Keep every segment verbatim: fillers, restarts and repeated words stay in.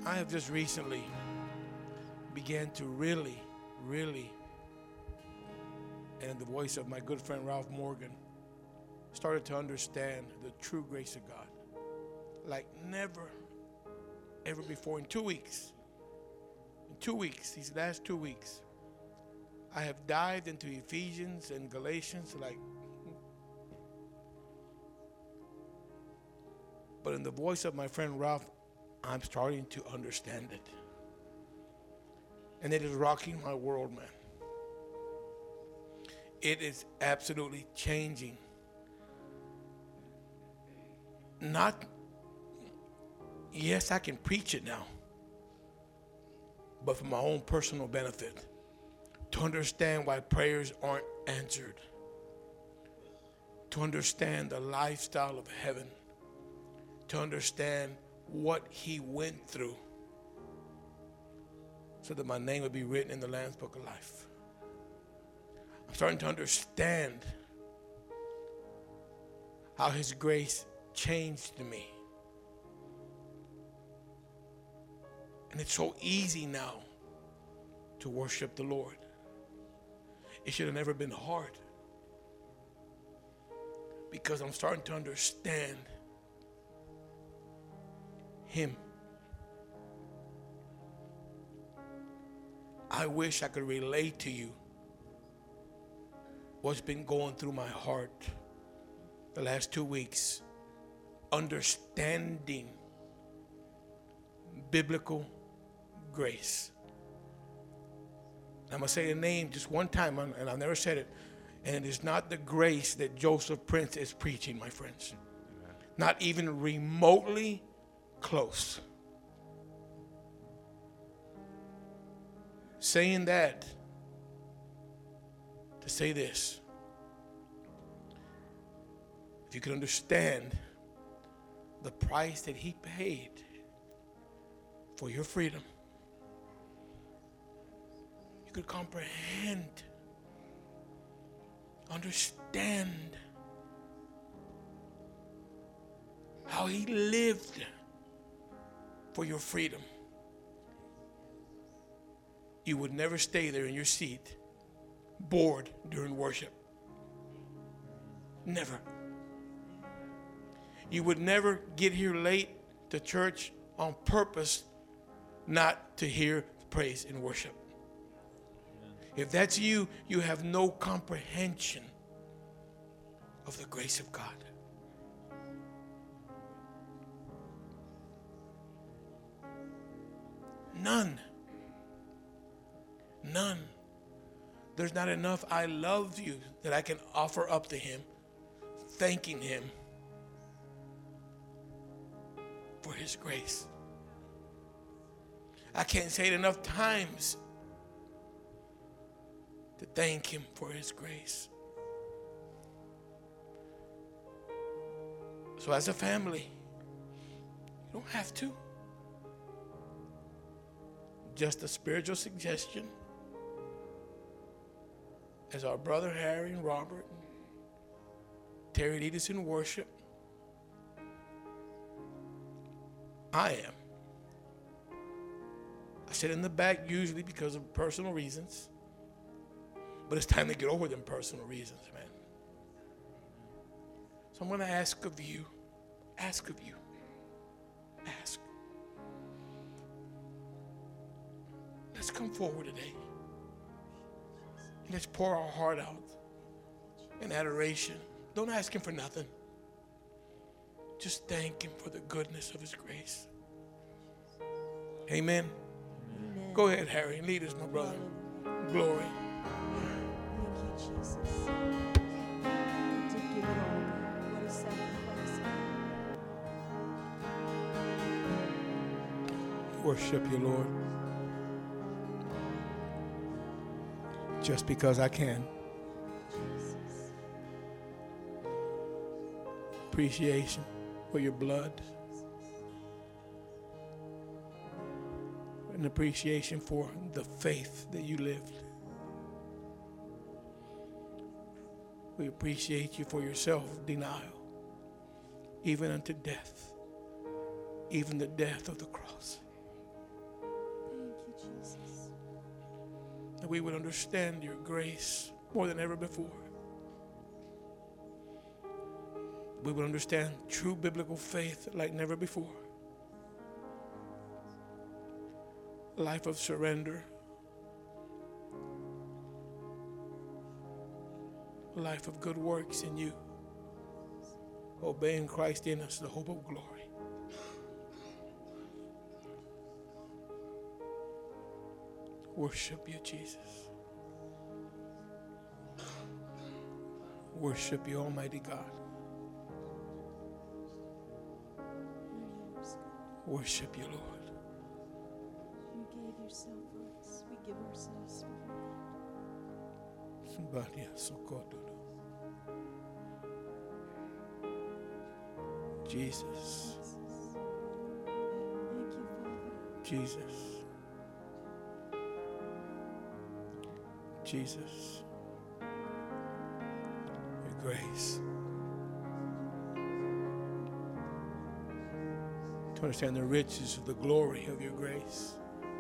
I have just recently began to really, really, and in the voice of my good friend Ralph Morgan, started to understand the true grace of God like never, ever before. In two weeks, in two weeks, these last two weeks, I have dived into Ephesians and Galatians like, but in the voice of my friend Ralph, I'm starting to understand it. And it is rocking my world, man. It is absolutely changing. Not, yes, I can preach it now, but for my own personal benefit, to understand why prayers aren't answered, to understand the lifestyle of heaven, to understand what he went through so that my name would be written in the Lamb's Book of Life. I'm starting to understand how his grace changed me. And it's so easy now to worship the Lord. It should have never been hard, because I'm starting to understand him. I wish I could relate to you what's been going through my heart the last two weeks, understanding biblical grace. I'm going to say a name just one time, and I've never said it, and it is not the grace that Joseph Prince is preaching, my friends. Not even remotely close. Saying that to say this: if you could understand the price that he paid for your freedom, you could comprehend, understand how he lived for your freedom, you would never stay there in your seat bored during worship. Never. You would never get here late to church on purpose not to hear praise and worship. If that's you, you have no comprehension of the grace of God. None. None. There's not enough I love you that I can offer up to him, thanking him for his grace. I can't say it enough times to thank him for his grace. So as a family, you don't have to. Just a spiritual suggestion. As our brother Harry and Robert and Terry lead us in worship, I am. I sit in the back usually because of personal reasons, but it's time to get over them personal reasons, man. So I'm going to ask of you, ask of you, ask. Let's come forward today. Let's pour our heart out in adoration. Don't ask him for nothing. Just thank him for the goodness of his grace. Amen. Amen. Go ahead, Harry. Lead us, my brother. Glory. Thank you, Jesus. To give it all. What a sacrifice. Worship you, Lord. Just because I can. Appreciation for your blood. An appreciation for the faith that you lived. We appreciate you for your self-denial, even unto death, even the death of the cross. that we would understand your grace more than ever before. We would understand true biblical faith like never before. A life of surrender. A life of good works in you. Obeying Christ in us, the hope of glory. Worship you, Jesus. Worship you, Almighty God. Worship you, Lord. You gave yourself for us. We give ourselves for you. Somebody so good. Jesus. Thank you, Father. Jesus. Jesus. Your grace. To understand the riches of the glory of your grace.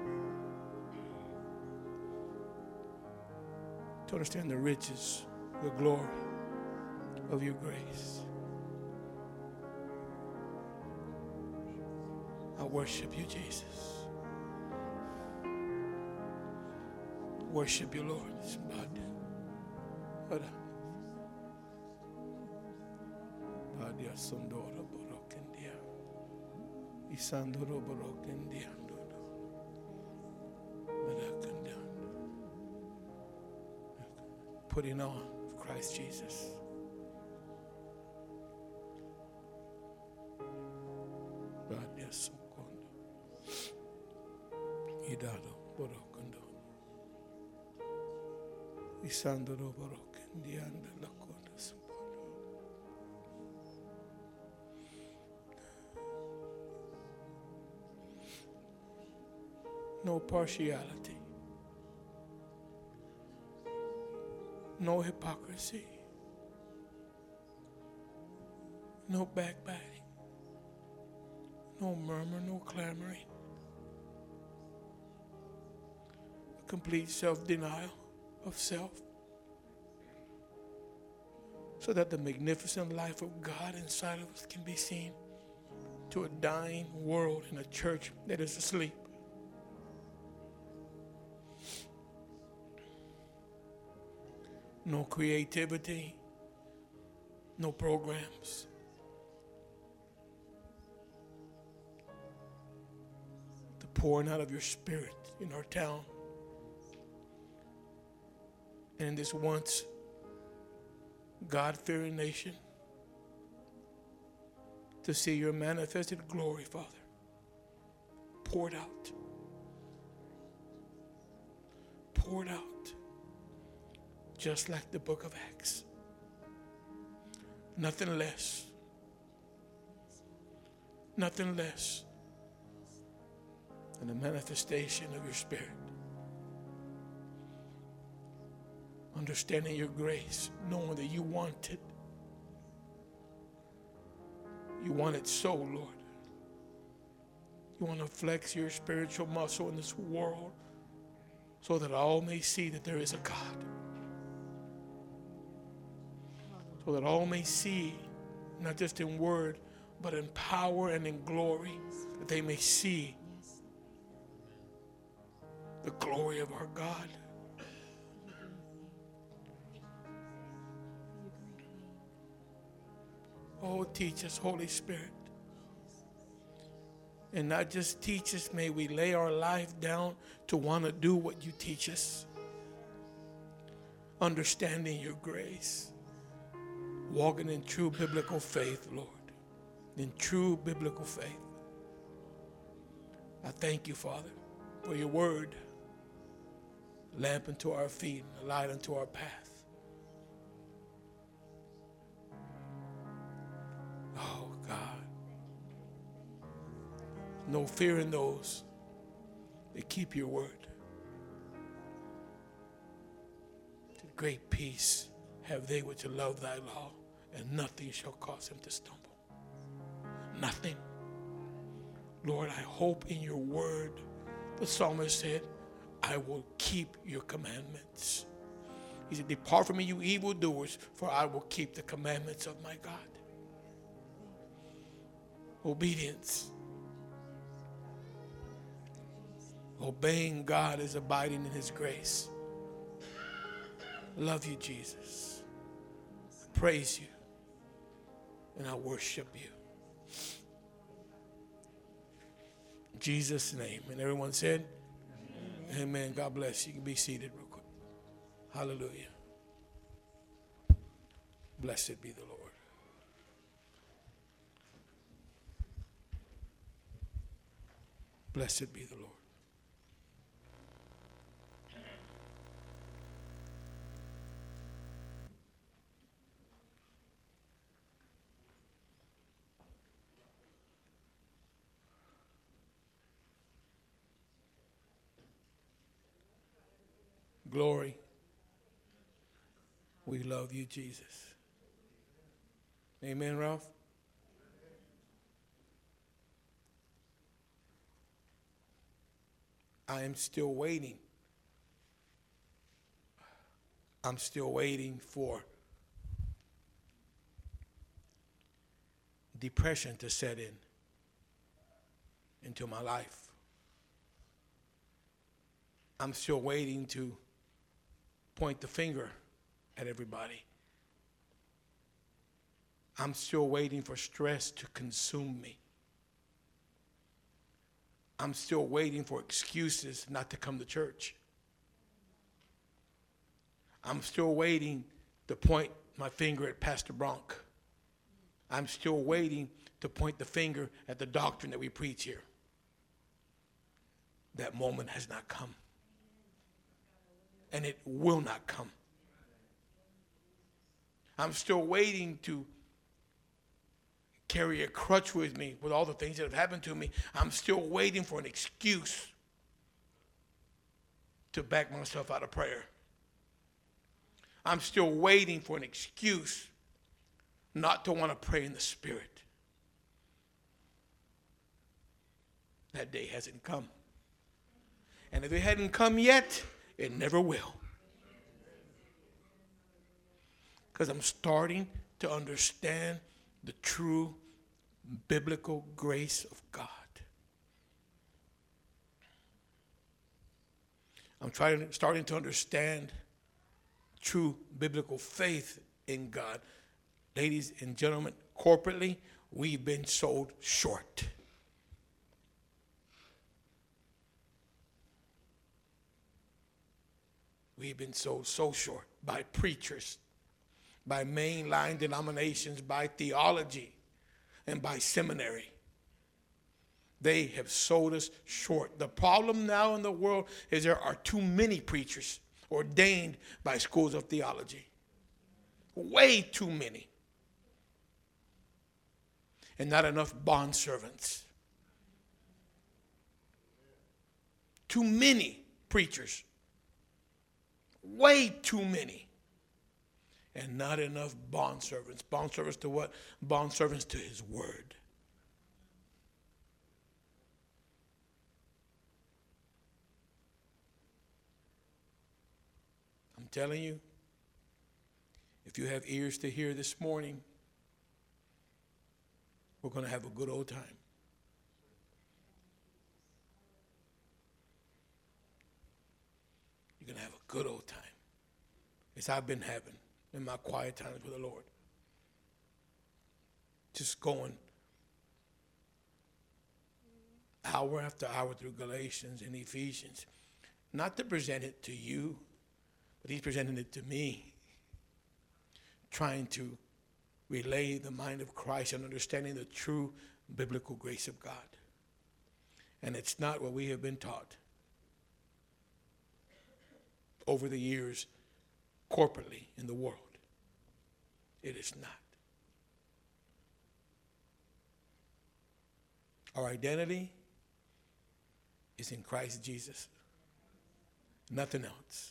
To understand the riches, the glory of your grace. I worship you, Jesus. Worship you, Lord. Putting on Christ Jesus. Idado borokondo. Isandoro borokendianda lakonda sampono. No partiality. No hypocrisy. No backbiting. No murmur, no clamoring. Complete self-denial of self, so that the magnificent life of God inside of us can be seen to a dying world and a church that is asleep. No creativity, no programs. The pouring out of your spirit in our town. And in this once God-fearing nation, to see your manifested glory, Father, poured out. Poured out. Just like the book of Acts. Nothing less. Nothing less than the manifestation of your Spirit. Understanding your grace, knowing that you want it. You want it so, Lord. You want to flex your spiritual muscle in this world so that all may see that there is a God. So that all may see, not just in word, but in power and in glory, that they may see the glory of our God. Oh, teach us, Holy Spirit. And not just teach us, may we lay our life down to want to do what you teach us. Understanding your grace. Walking in true biblical faith, Lord. In true biblical faith. I thank you, Father, for your word. Lamp unto our feet, and a light unto our path. Oh, God. No fear in those that keep your word. Great peace have they which love thy law, and nothing shall cause him to stumble. Nothing. Lord, I hope in your word. The psalmist said, I will keep your commandments. He said, depart from me, you evildoers, for I will keep the commandments of my God. Obedience. Obeying God is abiding in his grace. Love you, Jesus. I praise you. And I worship you. In Jesus' name. And everyone said, amen. Amen. God bless you. You can be seated real quick. Hallelujah. Blessed be the Lord. Blessed be the Lord. Glory. We love you, Jesus. Amen, Ralph? I am still waiting. I'm still waiting for depression to set in into my life. I'm still waiting to point the finger at everybody. I'm still waiting for stress to consume me. I'm still waiting for excuses not to come to church. I'm still waiting to point my finger at Pastor Bronk. I'm still waiting to point the finger at the doctrine that we preach here. That moment has not come. And it will not come. I'm still waiting to carry a crutch with me with all the things that have happened to me. I'm still waiting for an excuse to back myself out of prayer. I'm still waiting for an excuse not to want to pray in the Spirit. That day hasn't come. And if it hadn't come yet, it never will. Because I'm starting to understand the true biblical grace of God. I'm trying, starting to understand true biblical faith in God. Ladies and gentlemen, corporately, we've been sold short. We've been sold so short by preachers, by mainline denominations, by theology, and by seminary. They have sold us short. The problem now in the world is there are too many preachers ordained by schools of theology. Way too many. And not enough bondservants. Too many preachers. Way too many. And not enough bondservants. Bondservants to what? Bondservants to his word. I'm telling you, if you have ears to hear this morning, we're going to have a good old time. You're going to have a good old time, as I've been having in my quiet times with the Lord. Just going hour after hour through Galatians and Ephesians, not to present it to you, but he's presenting it to me, trying to relay the mind of Christ and understanding the true biblical grace of God. And it's not what we have been taught over the years corporately in the world. It is not. Our identity is in Christ Jesus. Nothing else.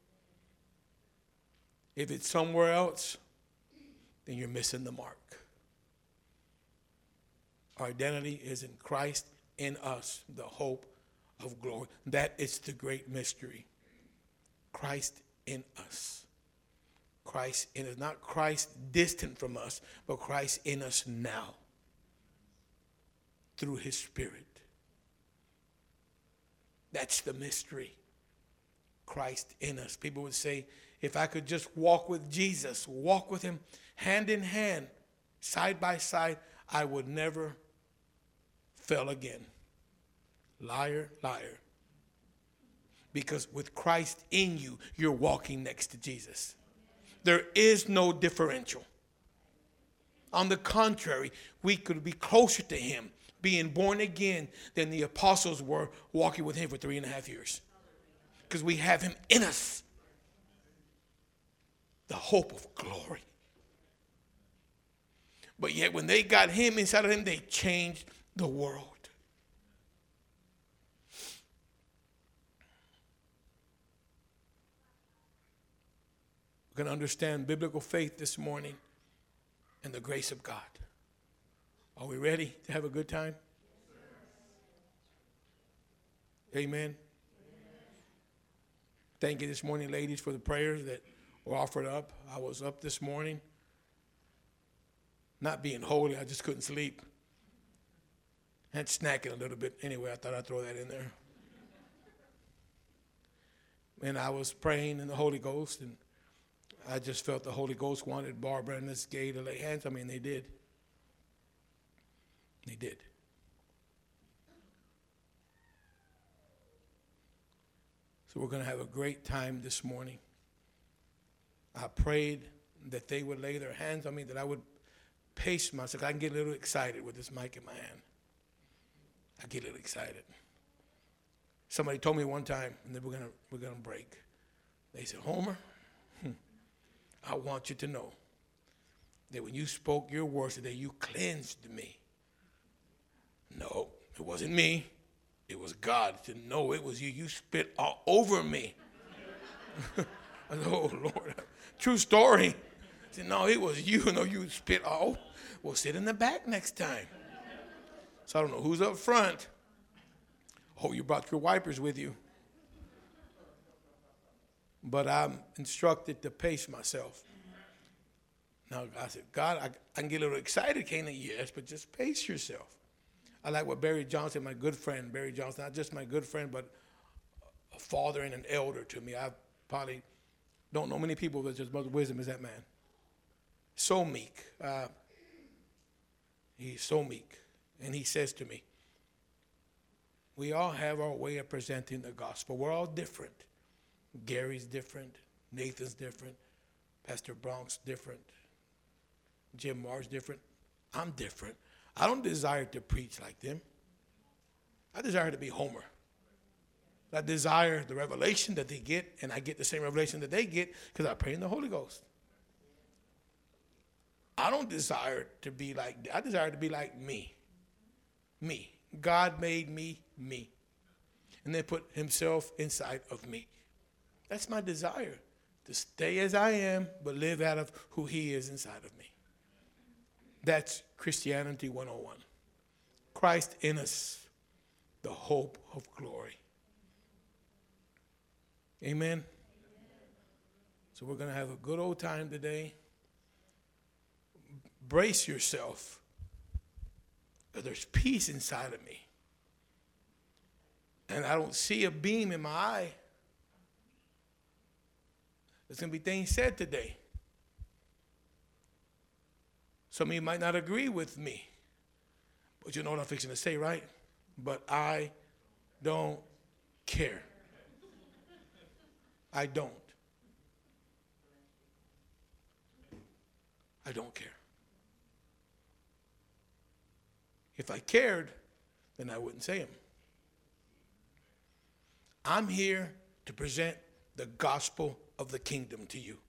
If it's somewhere else, then you're missing the mark. Our identity is in Christ, in us, the hope of glory. That is the great mystery. Christ in us. Christ in us. Not Christ distant from us, but Christ in us now through his Spirit. That's the mystery. Christ in us. People would say, if I could just walk with Jesus, walk with him hand in hand, side by side, I would never fail again. Liar, liar. Because with Christ in you, you're walking next to Jesus. There is no differential. On the contrary, we could be closer to him, being born again, than the apostles were walking with him for three and a half years. Because we have him in us. The hope of glory. But yet when they got him inside of them, they changed the world. We're going to understand biblical faith this morning and the grace of God. Are we ready to have a good time? Amen. Amen. Thank you this morning, ladies, for the prayers that were offered up. I was up this morning. Not being holy, I just couldn't sleep. And snacking a little bit. Anyway, I thought I'd throw that in there. And I was praying in the Holy Ghost, and I just felt the Holy Ghost wanted Barbara and this gay to lay hands on me, and they did. They did. So we're going to have a great time this morning. I prayed that they would lay their hands on me, that I would pace myself. I can get a little excited with this mic in my hand. I get a little excited. Somebody told me one time, and then we're going to we're going to break. They said, Homer, I want you to know that when you spoke your words today, you cleansed me. No, it wasn't me. It was God. I said, no, it was you. You spit all over me. I said, oh, Lord. True story. I said, no, it was you. No, you spit all. Well, sit in the back next time. So I don't know who's up front. Oh, you brought your wipers with you. But I'm instructed to pace myself. Now, I said, God, I, I can get a little excited, can't I? Yes, but just pace yourself. I like what Barry Johnson, my good friend, Barry Johnson, not just my good friend, but a father and an elder to me. I probably don't know many people with as much wisdom as that man. So meek. Uh, he's so meek. And he says to me, we all have our way of presenting the gospel. We're all different. Gary's different. Nathan's different. Pastor Bronk's different. Jim Marr's different. I'm different. I don't desire to preach like them. I desire to be Homer. I desire the revelation that they get, and I get the same revelation that they get because I pray in the Holy Ghost. I don't desire to be like, I desire to be like me. Me. God made me me. And then put himself inside of me. That's my desire, to stay as I am, but live out of who he is inside of me. That's Christianity one oh one. Christ in us, the hope of glory. Amen. So we're going to have a good old time today. Brace yourself. There's peace inside of me. And I don't see a beam in my eye. There's going to be things said today. Some of you might not agree with me. But you know what I'm fixing to say, right? But I don't care. I don't. I don't care. If I cared, then I wouldn't say them. I'm here to present the gospel of the kingdom to you.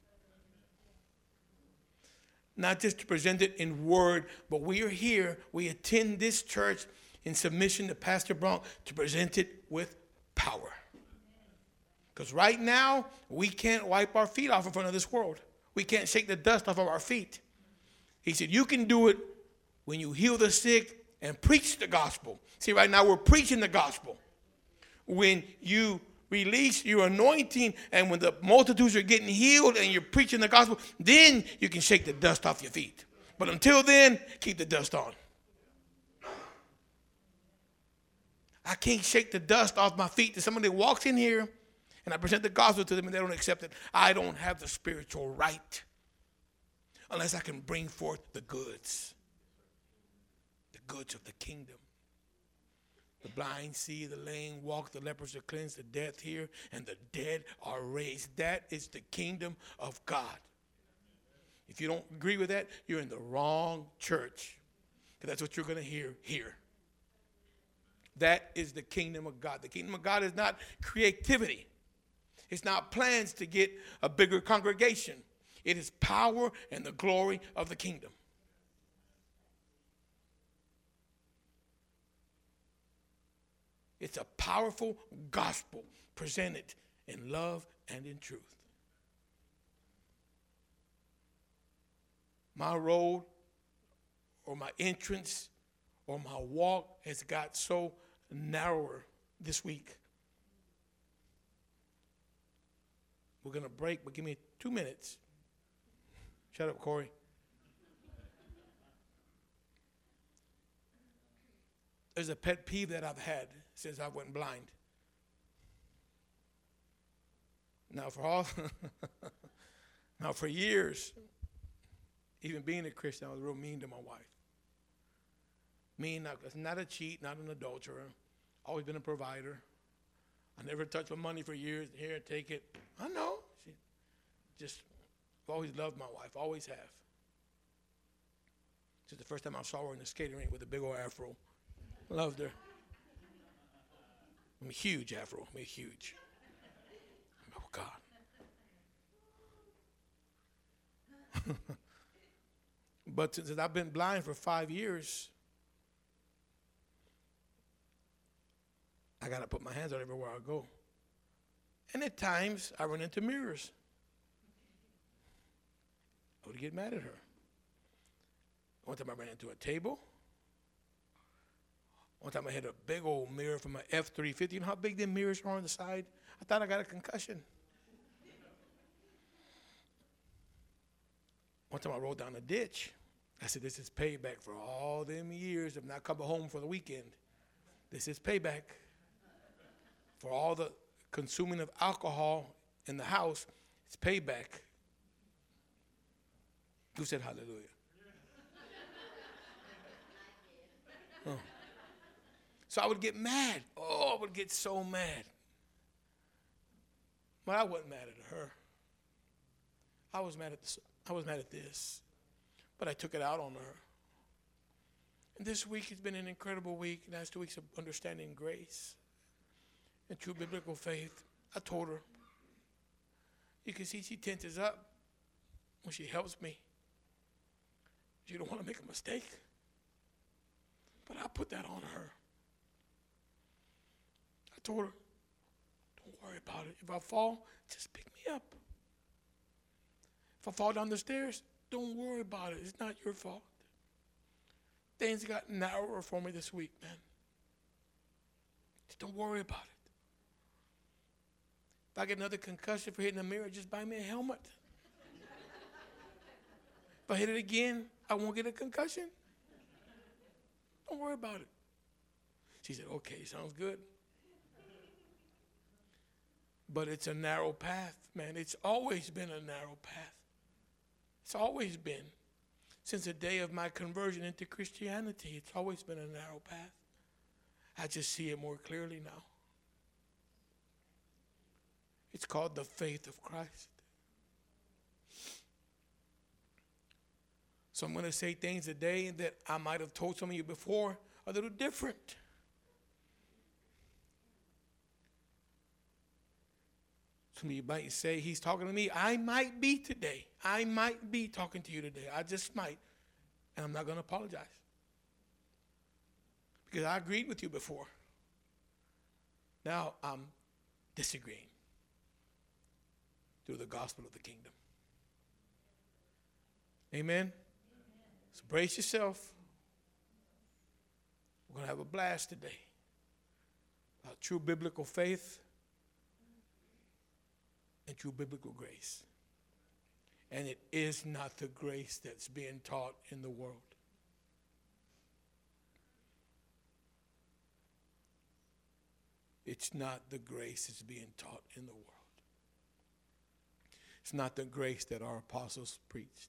Not just to present it in word, but we are here, we attend this church in submission to Pastor Bronk to present it with power. Because right now, we can't wipe our feet off in front of this world. We can't shake the dust off of our feet. He said, you can do it when you heal the sick and preach the gospel. See, right now we're preaching the gospel. when you release your anointing and when the multitudes are getting healed and you're preaching the gospel, then you can shake the dust off your feet. But until then, keep the dust on. I can't shake the dust off my feet to somebody that walks in here and I present the gospel to them and they don't accept it. I don't have the spiritual right unless I can bring forth the goods, the goods of the kingdom. The blind see, the lame walk, the lepers are cleansed, the deaf hear, and the dead are raised. That is the kingdom of God. If you don't agree with that, you're in the wrong church. Because that's what you're going to hear here. That is the kingdom of God. The kingdom of God is not creativity. It's not plans to get a bigger congregation. It is power and the glory of the kingdom. It's a powerful gospel presented in love and in truth. My road or my entrance or my walk has got so narrower this week. We're going to break, but give me two minutes. Shut up, Corey. There's a pet peeve that I've had since I went blind. Now for all, now for years, even being a Christian, I was real mean to my wife. Mean, not, not a cheat, not an adulterer. Always been a provider. I never touched my money for years. Here, take it. I know. She just I've always loved my wife, always have. Since the first time I saw her in the skating rink with a big old afro. Loved her. I mean, huge afro. I mean, huge. Oh, God. But since I've been blind for five years, I got to put my hands on everywhere I go. And at times, I run into mirrors. I would get mad at her. One time I ran into a table. One time I hit a big old mirror from an F three fifty. You know how big them mirrors are on the side? I thought I got a concussion. One time I rolled down a ditch. I said, this is payback for all them years of not coming home for the weekend. This is payback for all the consuming of alcohol in the house. It's payback. Who said hallelujah? Oh. So I would get mad. Oh, I would get so mad. But I wasn't mad at her. I was mad at this. I was mad at this. But I took it out on her. And this week has been an incredible week. Last two weeks of understanding grace and true biblical faith. I told her. You can see she tenses up when she helps me. She don't want to make a mistake. But I put that on her. I told her, don't worry about it. If I fall, just pick me up. If I fall down the stairs, don't worry about it. It's not your fault. Things got narrower for me this week, man. Just don't worry about it. If I get another concussion for hitting a mirror, just buy me a helmet. If I hit it again, I won't get a concussion. Don't worry about it. She said, okay, sounds good. But it's a narrow path, man. It's always been a narrow path. It's always been. Since the day of my conversion into Christianity, it's always been a narrow path. I just see it more clearly now. It's called the faith of Christ. So I'm going to say things today that I might have told some of you before a little different. Some of you might say, he's talking to me. I might be today. I might be talking to you today. I just might. And I'm not going to apologize. Because I agreed with you before. Now I'm disagreeing through the gospel of the kingdom. Amen? So brace yourself. We're going to have a blast today. about true biblical faith and true biblical grace. And it is not the grace that's being taught in the world. It's not the grace that's being taught in the world. It's not the grace that our apostles preached.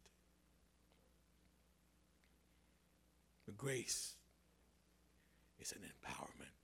The grace is an empowerment